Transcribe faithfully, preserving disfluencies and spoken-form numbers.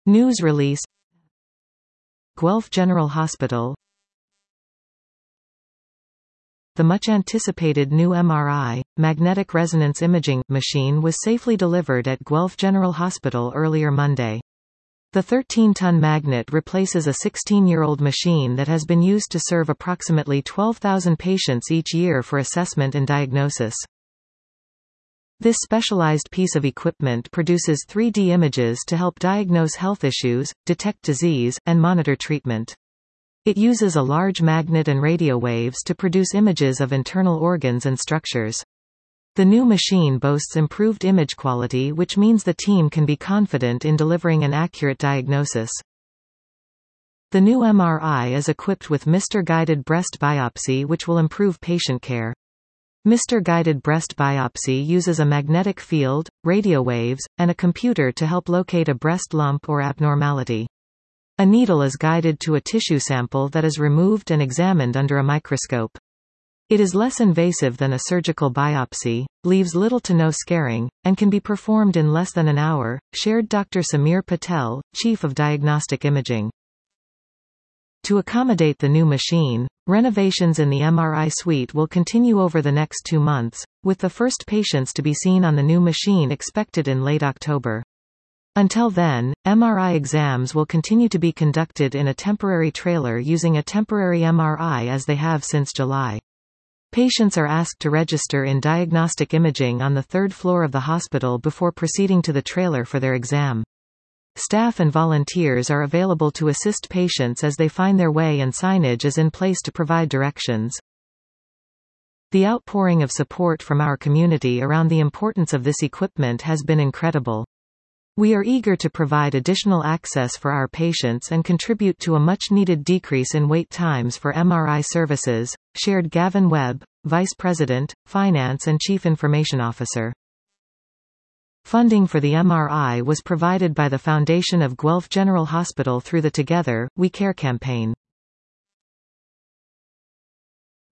News release. Guelph General Hospital. The much-anticipated new M R I, magnetic resonance imaging, machine was safely delivered at Guelph General Hospital earlier Monday. The thirteen-ton magnet replaces a sixteen-year-old machine that has been used to serve approximately twelve thousand patients each year for assessment and diagnosis. This specialized piece of equipment produces three D images to help diagnose health issues, detect disease, and monitor treatment. It uses a large magnet and radio waves to produce images of internal organs and structures. The new machine boasts improved image quality, which means the team can be confident in delivering an accurate diagnosis. The new M R I is equipped with Mister-guided breast biopsy, which will improve patient care. Mister-guided breast biopsy uses a magnetic field, radio waves, and a computer to help locate a breast lump or abnormality. A needle is guided to a tissue sample that is removed and examined under a microscope. It is less invasive than a surgical biopsy, leaves little to no scarring, and can be performed in less than an hour, shared Doctor Samir Patel, Chief of Diagnostic Imaging. To accommodate the new machine, renovations in the M R I suite will continue over the next two months, with the first patients to be seen on the new machine expected in late October. Until then, M R I exams will continue to be conducted in a temporary trailer using a temporary M R I as they have since July. Patients are asked to register in diagnostic imaging on the third floor of the hospital before proceeding to the trailer for their exam. Staff and volunteers are available to assist patients as they find their way, and signage is in place to provide directions. The outpouring of support from our community around the importance of this equipment has been incredible. We are eager to provide additional access for our patients and contribute to a much-needed decrease in wait times for M R I services, shared Gavin Webb, Vice President, Finance and Chief Information Officer. Funding for the M R I was provided by the Foundation of Guelph General Hospital through the Together, We Care campaign.